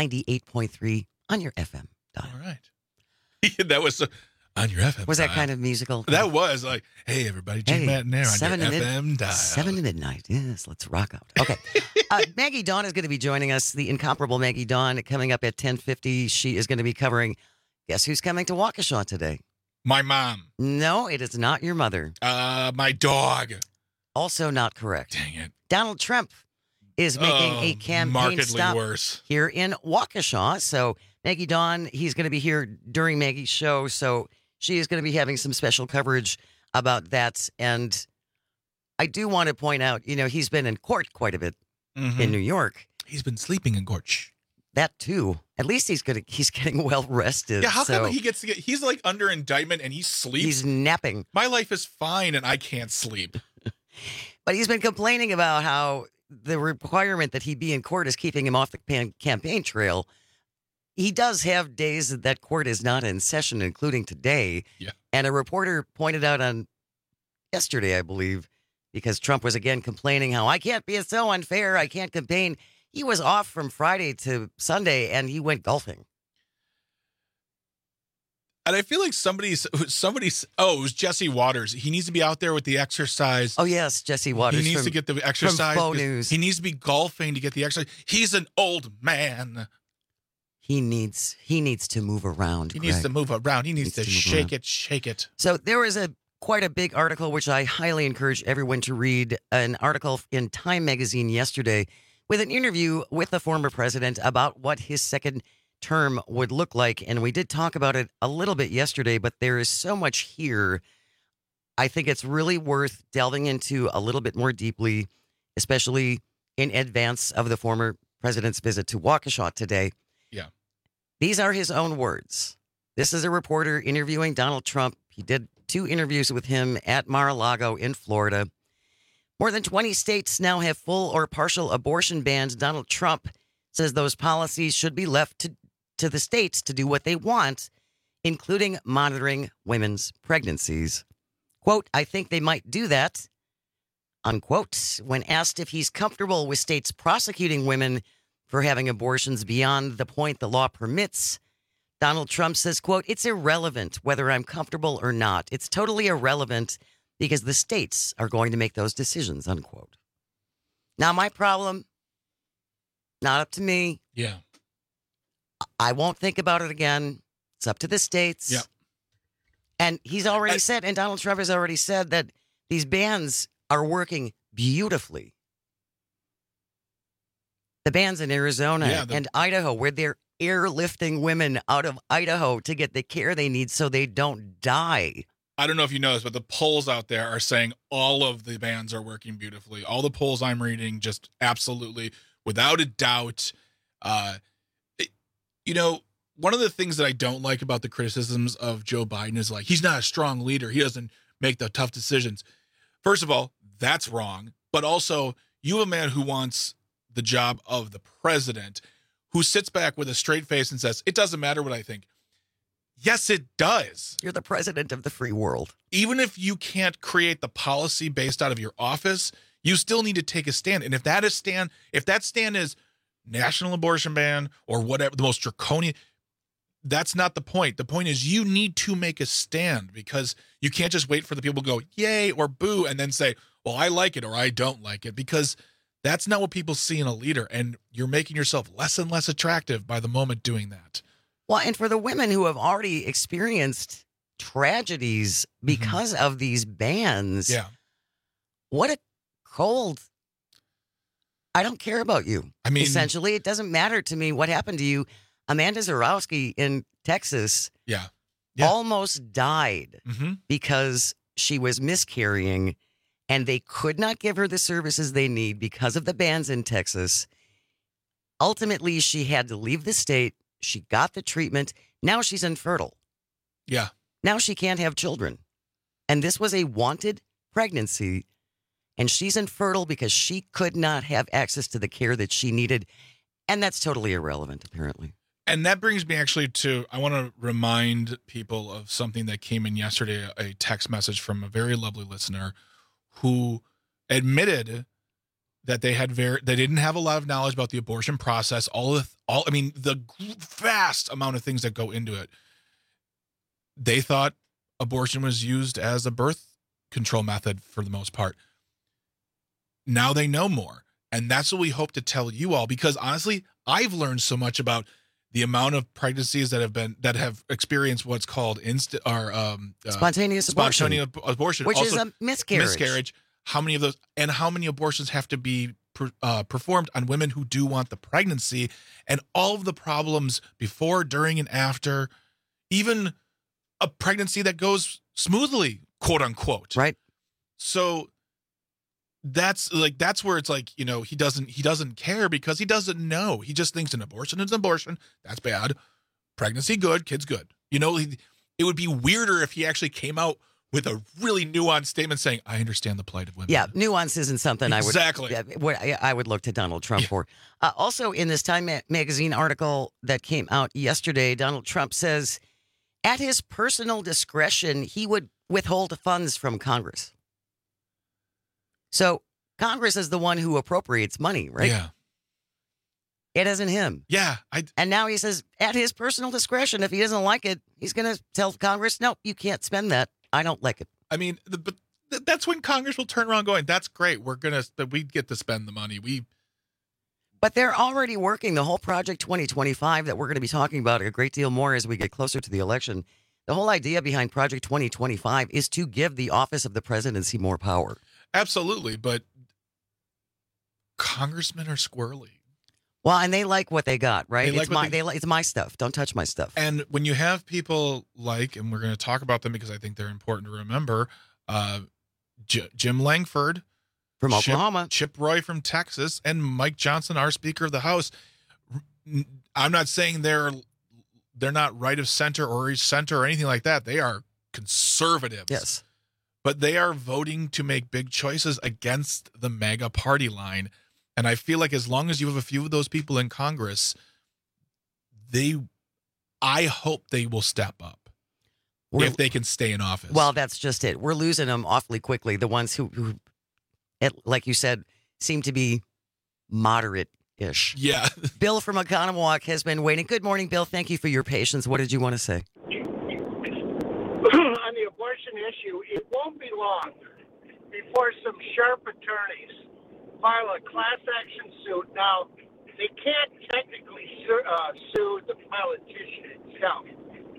98.3 on your FM dial. All right. That was on your FM Was that dial. kind of musical? That was like, hey, everybody, Jim Matt and Air on your FM dial. 7 to midnight. Yes, let's rock out. Okay. Maggie Dawn is going to be joining us, the incomparable Maggie Dawn, coming up at 10:50. She is going to be covering, guess who's coming to Waukesha today? My mom. No, it is not your mother. My dog. Also not correct. Dang it. Donald Trump is making a campaign markedly stop worse here in Waukesha. So Maggie Dawn, he's going to be here during Maggie's show. So she is going to be having some special coverage about that. And I do want to point out, he's been in court quite a bit in New York. He's been sleeping in court. That too. At least he's getting well rested. Yeah, how so come he gets to get? He's like under indictment and he sleeps. He's napping. My life is fine and I can't sleep. But he's been complaining about how the requirement that he be in court is keeping him off the campaign trail. He does have days that court is not in session, including today. Yeah. And a reporter pointed out on yesterday, I believe, because Trump was again complaining how I can't be so unfair. I can't campaign. He was off from Friday to Sunday and he went golfing. And I feel like somebody's, it was Jesse Waters. He needs to be out there with the exercise. Oh, yes, Jesse Waters. He needs to get the exercise. From Faux News. He needs to be golfing to get the exercise. He's an old man. He needs to move around. He needs to move around. He needs to shake it. So there was quite a big article, which I highly encourage everyone to read, an article in Time magazine yesterday with an interview with the former president about what his second term would look like. And we did talk about it a little bit yesterday, but there is so much here. I think it's really worth delving into a little bit more deeply, especially in advance of the former president's visit to Waukesha today. Yeah. These are his own words. This is a reporter interviewing Donald Trump. He did 2 interviews with him at Mar-a-Lago in Florida. More than 20 states now have full or partial abortion bans. Donald Trump says those policies should be left to the states to do what they want, including monitoring women's pregnancies. Quote, I think they might do that, unquote. When asked if he's comfortable with states prosecuting women for having abortions beyond the point the law permits, Donald Trump says, quote, it's irrelevant whether I'm comfortable or not. It's totally irrelevant because the states are going to make those decisions, unquote. Now, my problem, not up to me. Yeah. I won't think about it again. It's up to the states. Yep. And he's already said, and Donald Trump has already said that these bans are working beautifully. The bans in Arizona and Idaho, where they're airlifting women out of Idaho to get the care they need so they don't die. I don't know if you know this, but the polls out there are saying all of the bans are working beautifully. All the polls I'm reading, just absolutely, without a doubt. One of the things that I don't like about the criticisms of Joe Biden is like, he's not a strong leader. He doesn't make the tough decisions. First of all, that's wrong. But also, you have a man who wants the job of the president, who sits back with a straight face and says, it doesn't matter what I think. Yes, it does. You're the president of the free world. Even if you can't create the policy based out of your office, you still need to take a stand. And if that stand is national abortion ban or whatever, the most draconian, that's not the point. The point is you need to make a stand, because you can't just wait for the people to go yay or boo and then say, well, I like it or I don't like it, because that's not what people see in a leader. And you're making yourself less and less attractive by the moment doing that. Well, and for the women who have already experienced tragedies because of these bans, what a cold, I don't care about you. I mean, essentially, it doesn't matter to me what happened to you. Amanda Zarowski in Texas almost died because she was miscarrying, and they could not give her the services they need because of the bans in Texas. Ultimately, she had to leave the state. She got the treatment. Now she's infertile. Yeah. Now she can't have children. And this was a wanted pregnancy, and she's infertile because she could not have access to the care that she needed. And that's totally irrelevant, apparently. And that brings me actually to, I want to remind people of something that came in yesterday, a text message from a very lovely listener who admitted that they didn't have a lot of knowledge about the abortion process, the vast amount of things that go into it. They thought abortion was used as a birth control method for the most part. Now they know more. And that's what we hope to tell you all, because honestly, I've learned so much about the amount of pregnancies that have experienced what's called spontaneous abortion, which also, is a miscarriage. How many of those, and how many abortions have to be performed on women who do want the pregnancy, and all of the problems before, during, and after, even a pregnancy that goes smoothly, quote unquote. Right. So that's where it's like, he doesn't care because he doesn't know. He just thinks an abortion is an abortion. That's bad. Pregnancy, good. Kids, good. It would be weirder if he actually came out with a really nuanced statement saying, I understand the plight of women. Yeah, nuance isn't something I would look to Donald Trump for. Also, in this Time magazine article that came out yesterday, Donald Trump says, at his personal discretion, he would withhold funds from Congress. So Congress is the one who appropriates money, right? Yeah. It isn't him. Yeah. And now he says, at his personal discretion, if he doesn't like it, he's going to tell Congress, no, you can't spend that. I don't like it. I mean, but that's when Congress will turn around going, that's great. We get to spend the money. But they're already working the whole Project 2025 that we're going to be talking about a great deal more as we get closer to the election. The whole idea behind Project 2025 is to give the office of the presidency more power. Absolutely. But congressmen are squirrely. Well, and they like what they got, right? They it's my stuff. Don't touch my stuff. And when you have people like, and we're going to talk about them because I think they're important to remember, Jim Langford from Oklahoma, Chip Roy from Texas, and Mike Johnson, our Speaker of the House. I'm not saying they're not right of center or center or anything like that. They are conservatives. Yes. But they are voting to make big choices against the MAGA party line. And I feel like as long as you have a few of those people in Congress, I hope they will step up if they can stay in office. Well, that's just it. We're losing them awfully quickly. The ones who like you said, seem to be moderate-ish. Yeah. Bill from Oconomowoc has been waiting. Good morning, Bill. Thank you for your patience. What did you want to say? On the abortion issue, it won't be long before some sharp attorneys file a class action suit. Now, they can't technically sue the politician itself,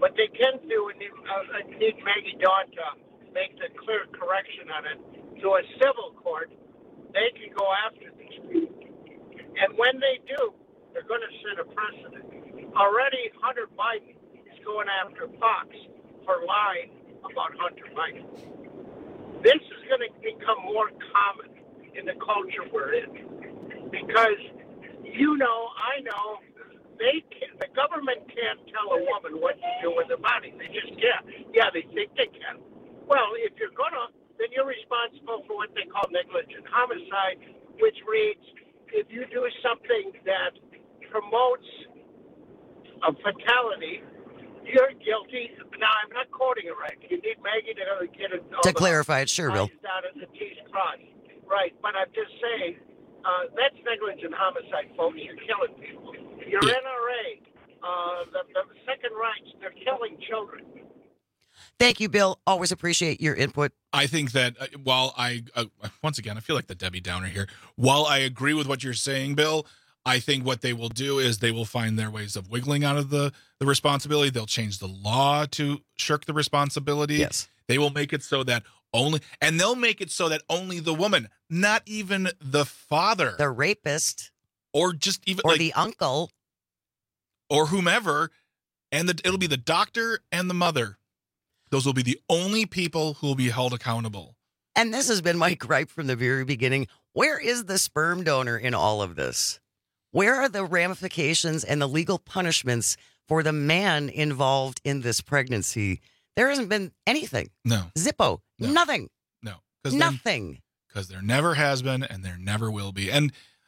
What they can do, and I need Maggie Dawn to make the clear correction on it, to a civil court, they can go after these people. And when they do, they're going to set a precedent. Already, Hunter Biden is going after Fox for lying about Hunter Biden. This is going to become more common in the culture we're in. Because, you know, I know, the government can't tell a woman what to do with her body. They just can't. Yeah, they think they can. Well, if you're going to, then you're responsible for what they call negligent homicide, which reads, if you do something that promotes a fatality, you're guilty. Now, I'm not quoting it right. You need Maggie to get it. To clarify it, sure, Bill. Down at the T's crossed. Right, but I'm just saying, that's negligent homicide, folks. You're killing people. Your NRA, the second rights, they're killing children. Thank you, Bill. Always appreciate your input. I think that while once again, I feel like the Debbie Downer here. While I agree with what you're saying, Bill, I think what they will do is they will find their ways of wiggling out of the responsibility. They'll change the law to shirk the responsibility. Yes. They will make it so that they'll make it so that only the woman, not even the father, the rapist, or just even or the uncle, or whomever, and it'll be the doctor and the mother. Those will be the only people who will be held accountable. And this has been my gripe from the very beginning. Where is the sperm donor in all of this? Where are the ramifications and the legal punishments for the man involved in this pregnancy? There hasn't been anything. No. Zippo. No. Nothing. No. Nothing. Because there never has been and there never will be. And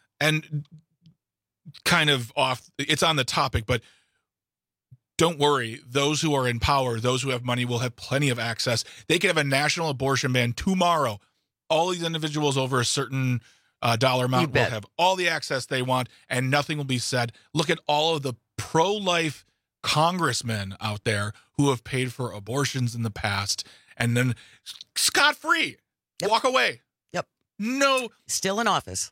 kind of off, it's on the topic, but don't worry. Those who are in power, those who have money will have plenty of access. They could have a national abortion ban tomorrow. All these individuals over a certain dollar amount will have all the access they want and nothing will be said. Look at all of the pro-life congressmen out there who have paid for abortions in the past and then scot-free. Yep. Walk away. Yep. No. Still in office.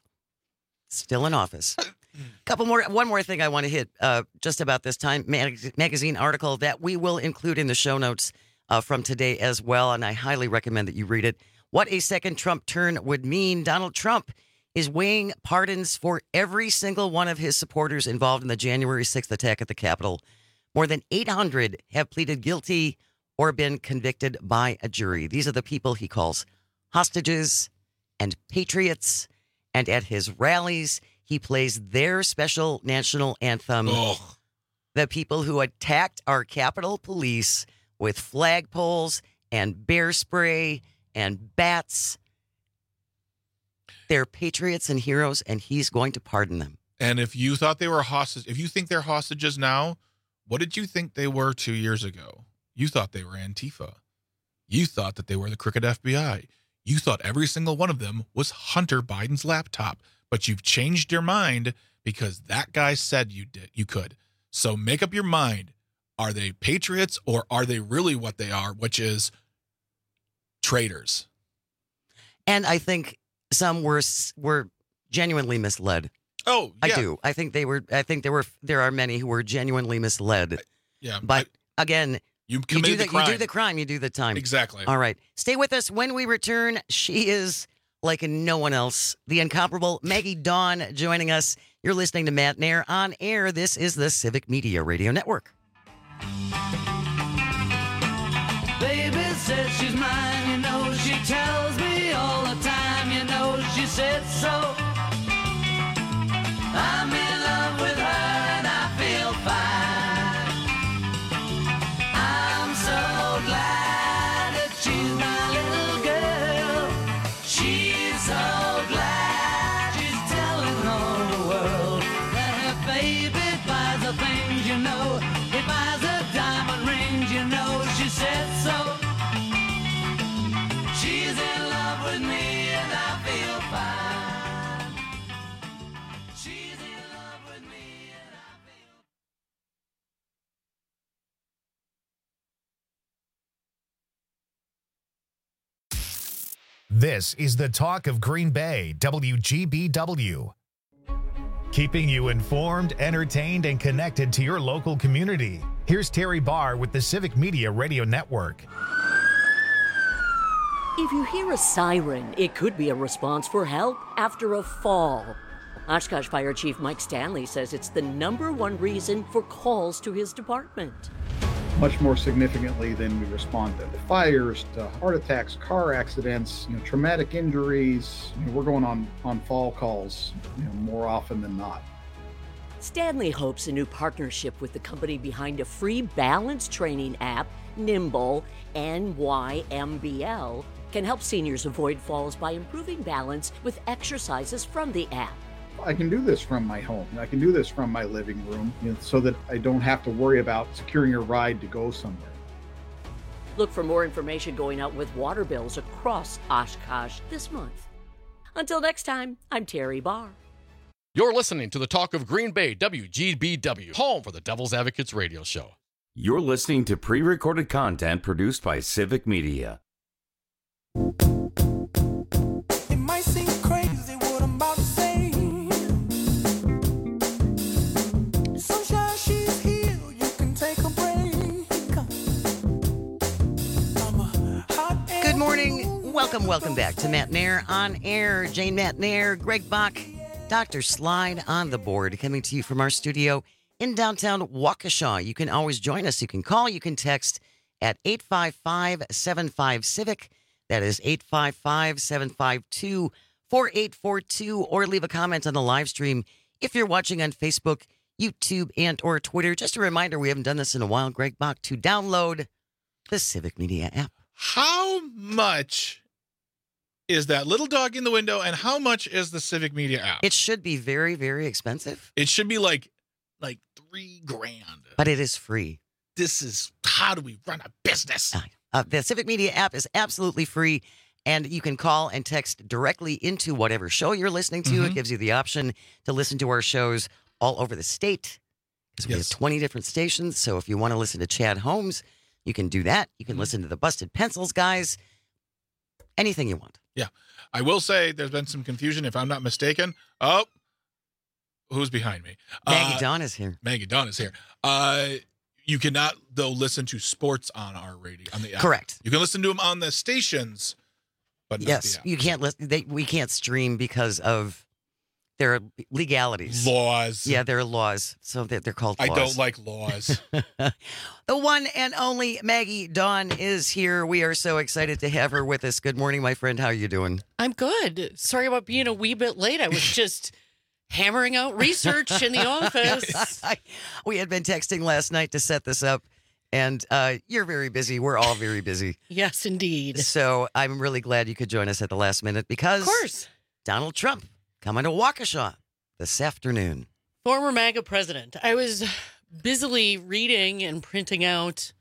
One more thing I want to hit just about this Time magazine article that we will include in the show notes from today as well, and I highly recommend that you read it. What a second Trump turn would mean. Donald Trump is weighing pardons for every single one of his supporters involved in the January 6th attack at the Capitol. More than 800 have pleaded guilty or been convicted by a jury. These are the people he calls hostages and patriots, and at his rallies, he plays their special national anthem. Oh. The people who attacked our Capitol Police with flagpoles and bear spray and bats. They're patriots and heroes, and he's going to pardon them. And if you thought they were hostages, if you think they're hostages now, what did you think they were 2 years ago? You thought they were Antifa. You thought that they were the crooked FBI. You thought every single one of them was Hunter Biden's laptop. But you've changed your mind because that guy said you could. So make up your mind. Are they patriots or are they really what they are, which is traitors? And I think some were genuinely misled. Oh, yeah. I do. I think there are many who were genuinely misled. Yeah. But again, you do the crime, you do the time. Exactly. All right. Stay with us. When we return, she is like no one else. The incomparable Maggie Dawn joining us. You're listening to Matt Nair on air. This is the Civic Media Radio Network. Baby says she's mine, you know, she tells me all the time, you know, she said so. I'm in love with her and I feel fine. I'm so glad that she's my little girl. She's so glad she's telling all the world that her baby buys the things, you know. He buys her diamond rings, you know, she said so. She's in love with me and I feel fine. She's in love with me and I feel This is the Talk of Green Bay, WGBW. Keeping you informed, entertained, and connected to your local community. Here's Terry Barr with the Civic Media Radio Network. If you hear a siren, it could be a response for help after a fall. Oshkosh Fire Chief Mike Stanley says it's the #1 reason for calls to his department. Much more significantly than we respond to fires, to heart attacks, car accidents, traumatic injuries. We're going on fall calls, more often than not. Stanley hopes a new partnership with the company behind a free balance training app, Nimble, NYMBL, can help seniors avoid falls by improving balance with exercises from the app. I can do this from my home. I can do this from my living room, so that I don't have to worry about securing a ride to go somewhere. Look for more information going out with water bills across Oshkosh this month. Until next time, I'm Terry Barr. You're listening to the Talk of Green Bay, WGBW, home for the Devil's Advocates radio show. You're listening to pre-recorded content produced by Civic Media. It might seem crazy what I'm about to say. Sunshine, she's here. You can take a break. Good morning. Welcome back to Matt Nair on air. Jane Matt Nair, Greg Bach, Dr. Slide on the board, coming to you from our studio in downtown Waukesha. You can always join us. You can call, you can text at 855-75-CIVIC. That is 855-752-4842, or leave a comment on the live stream if you're watching on Facebook, YouTube, and or Twitter. Just a reminder, we haven't done this in a while, Greg Bach, to download the Civic Media app. How much is that little dog in the window, and how much is the Civic Media app? It should be very, very expensive. It should be like $3,000. But it is free. This is how do we run a business? The Civic Media app is absolutely free, and you can call and text directly into whatever show you're listening to. It gives you the option to listen to our shows all over the state, because we have 20 different stations. So if you want to listen to Chad Holmes, you can do that. You can listen to the Busted Pencils guys, anything you want. Yeah. I will say there's been some confusion, if I'm not mistaken. Oh, who's behind me? Maggie Dawn is here. Maggie Dawn is here. You cannot, though, listen to sports on our radio, on the app. Correct. You can listen to them on the stations, but not the app. You can't listen. We can't stream because of their legalities. Laws. Yeah, there are laws. So they're called laws. I don't like laws. The one and only Maggie Dawn is here. We are so excited to have her with us. Good morning, my friend. How are you doing? I'm good. Sorry about being a wee bit late. I was just hammering out research in the office. We had been texting last night to set this up, and you're very busy. We're all very busy. Yes, indeed. So I'm really glad you could join us at the last minute, because of course, Donald Trump coming to Waukesha this afternoon. Former MAGA president. I was busily reading and printing out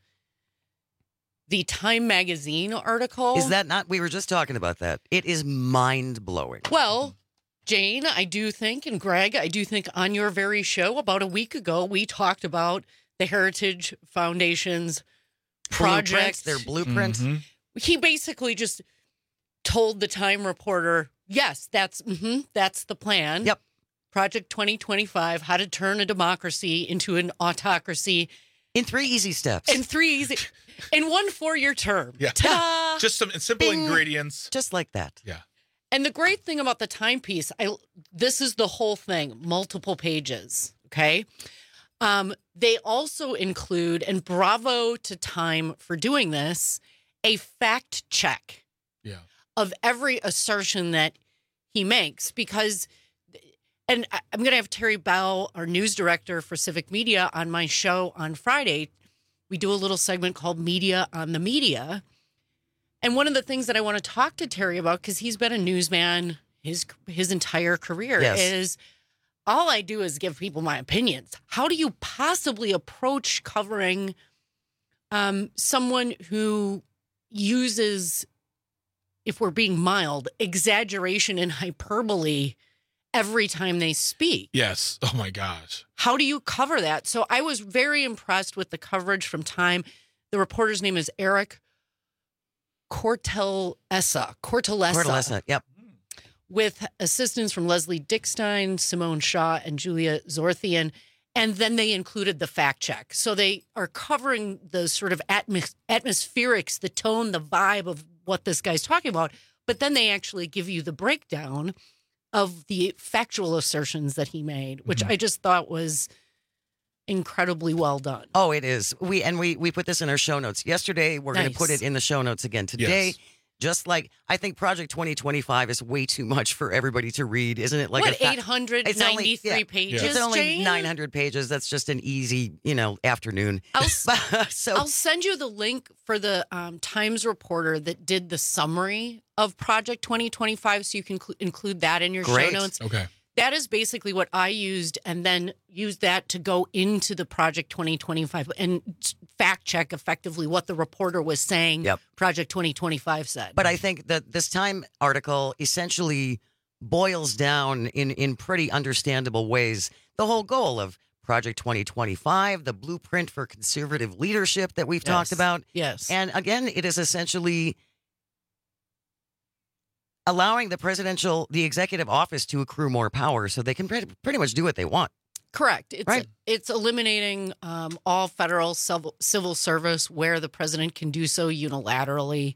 the Time magazine article. Is that not? We were just talking about that. It is mind-blowing. Well, Jane, I do think, and Greg, I do think on your very show about a week ago, we talked about the Heritage Foundation's project. Their blueprint. Mm-hmm. He basically just told the Time reporter, yes, that's the plan. Yep. Project 2025, how to turn a democracy into an autocracy. In 3 easy steps. In 1 4-year term. Yeah. Ta-da! Just some simple ingredients. Just like that. Yeah. And the great thing about the Time piece, this is the whole thing, multiple pages, okay? They also include, and bravo to Time for doing this, a fact check of every assertion that he makes, because, and I'm going to have Terry Bell, our news director for Civic Media, on my show on Friday. We do a little segment called Media on the Media. And one of the things that I want to talk to Terry about, because he's been a newsman his entire career, is all I do is give people my opinions. How do you possibly approach covering someone who uses, if we're being mild, exaggeration and hyperbole every time they speak? Yes. Oh, my gosh. How do you cover that? So I was very impressed with the coverage from Time. The reporter's name is Eric Cortellessa. Yep. With assistance from Leslie Dickstein, Simone Shaw, and Julia Zorthian. And then they included the fact check. So they are covering the sort of atmospherics, the tone, the vibe of what this guy's talking about. But then they actually give you the breakdown of the factual assertions that he made, which I just thought was incredibly well done. Oh, it is. We put this in our show notes yesterday. We're going to put it in the show notes again today. Yes. Just like I think Project 2025 is way too much for everybody to read, isn't it? Like what, 893 pages? It's only Jane? 900 pages. That's just an easy, afternoon. I'll send you the link for the Times reporter that did the summary of Project 2025, so you can include that in your show notes. Okay. That is basically what I used, and then used that to go into the Project 2025 and fact check effectively what the reporter was saying. Project 2025 said. But I think that this Time article essentially boils down in pretty understandable ways the whole goal of Project 2025, the blueprint for conservative leadership that we've talked about. Yes. And again, it is essentially allowing the executive office to accrue more power so they can pretty much do what they want. Correct. Right. It's eliminating all federal civil service where the president can do so unilaterally.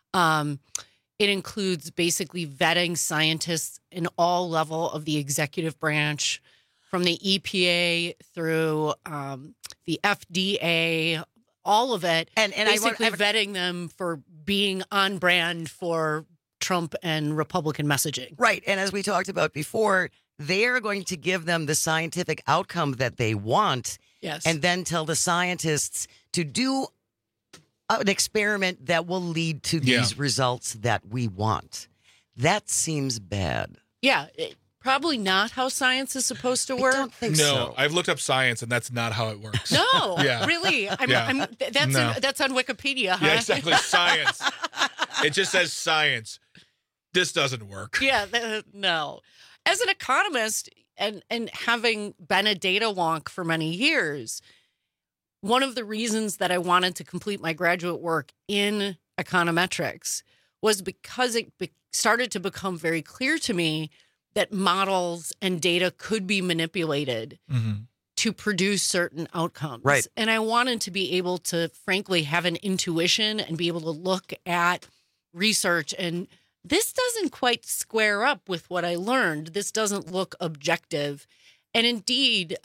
It includes basically vetting scientists in all level of the executive branch, from the EPA through the FDA, all of it, and basically vetting them for being on brand for Trump and Republican messaging. Right. And as we talked about before, they're going to give them the scientific outcome that they want. Yes. And then tell the scientists to do an experiment that will lead to these results that we want. That seems bad. Yeah. Probably not how science is supposed to work. I don't think no, so. I've looked up science, and that's not how it works. No, Yeah. really. That's on Wikipedia, huh? Yeah, exactly. Science. It just says science. This doesn't work. Yeah, no. As an economist and having been a data wonk for many years, one of the reasons that I wanted to complete my graduate work in econometrics was because it started to become very clear to me that models and data could be manipulated to produce certain outcomes. Right. And I wanted to be able to, frankly, have an intuition and be able to look at research and this doesn't quite square up with what I learned. This doesn't look objective. And indeed,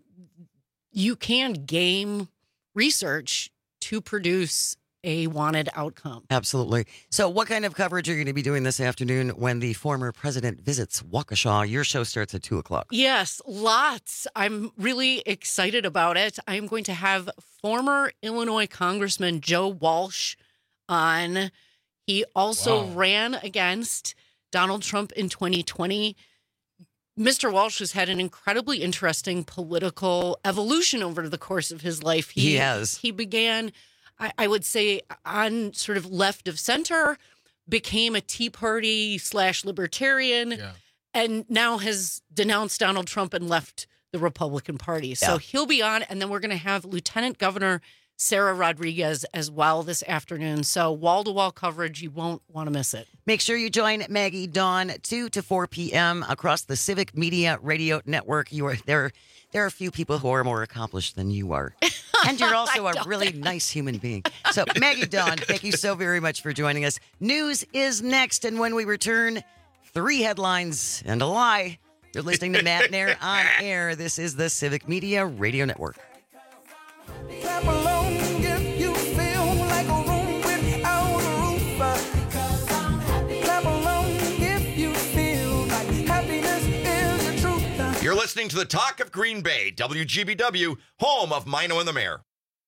you can game research to produce a wanted outcome. Absolutely. So what kind of coverage are you going to be doing this afternoon when the former president visits Waukesha? Your show starts at 2 o'clock. Yes, lots. I'm really excited about it. I'm going to have former Illinois Congressman Joe Walsh on. He also ran against Donald Trump in 2020. Mr. Walsh has had an incredibly interesting political evolution over the course of his life. He has. He began, I would say, on sort of left of center, became a Tea Party / libertarian, and now has denounced Donald Trump and left the Republican Party. So he'll be on, and then we're going to have Lieutenant Governor Sarah Rodriguez as well this afternoon. So wall-to-wall coverage, you won't want to miss it. Make sure you join Maggie Dawn 2 to 4 p.m. across the Civic Media Radio Network. There are a few people who are more accomplished than you are. And you're also a really nice human being. So Maggie Dawn, thank you so very much for joining us. News is next, and when we return, 3 headlines and a lie. You're listening to Matt Nair on air. This is the Civic Media Radio Network. Clap along if you feel like a room without a roof. Clap along if you feel like happiness is the truth. You're listening to the Talk of Green Bay, WGBW, home of Mino and the Mayor.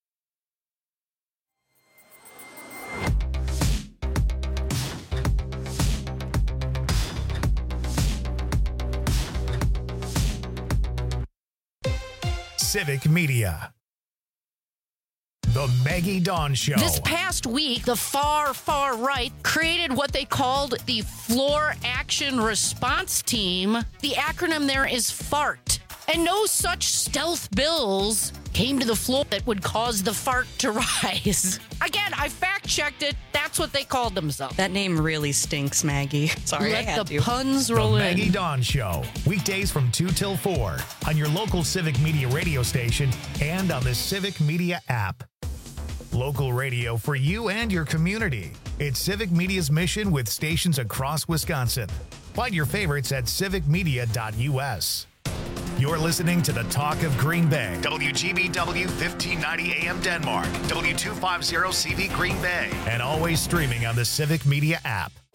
Civic Media. The Maggie Dawn Show. This past week, the far right created what they called the Floor Action Response Team. The acronym there is FART. And no such stealth bills came to the floor that would cause the fart to rise. Again, I fact-checked it. That's what they called themselves. That name really stinks, Maggie. Sorry, I Let had the to. puns roll in. Maggie Dawn Show, weekdays from 2 till 4 on your local Civic Media radio station and on the Civic Media app. Local radio for you and your community. It's Civic Media's mission with stations across Wisconsin. Find your favorites at civicmedia.us. You're listening to the Talk of Green Bay. WGBW 1590 AM Denmark. W250 CV Green Bay. And always streaming on the Civic Media app.